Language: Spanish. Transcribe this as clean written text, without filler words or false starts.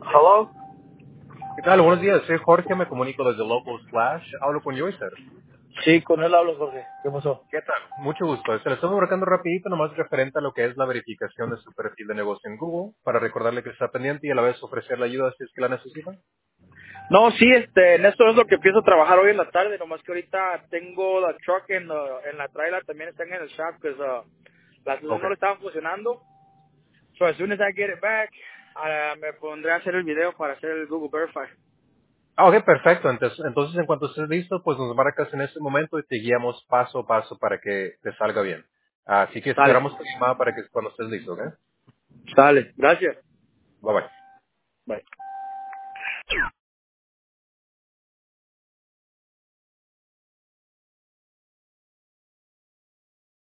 Hello. ¿Qué tal? Buenos días. Soy Jorge, me comunico desde Local Slash. Hablo con Joycer. Sí, con él hablo, Jorge. ¿Qué pasó? ¿Qué tal? Mucho gusto. Se lo estoy marcando rapidito, nomás referente a lo que es la verificación de su perfil de negocio en Google, para recordarle que está pendiente y a la vez ofrecerle ayuda si es que la necesita. No, sí, en esto es lo que empiezo a trabajar hoy en la tarde, nomás que ahorita tengo la truck en la trailer, también están en el shop, pues las luces Ok. no le estaban funcionando. So as soon as I get it back, me pondré a hacer el video para hacer el Google Verify. Ok, perfecto. Entonces, en cuanto estés listo, pues nos marcas en ese momento y te guiamos paso a paso para que te salga bien. Así que Sale, esperamos tu llamada para que cuando estés listo, ¿ok? sale. Gracias. Bye bye. Bye.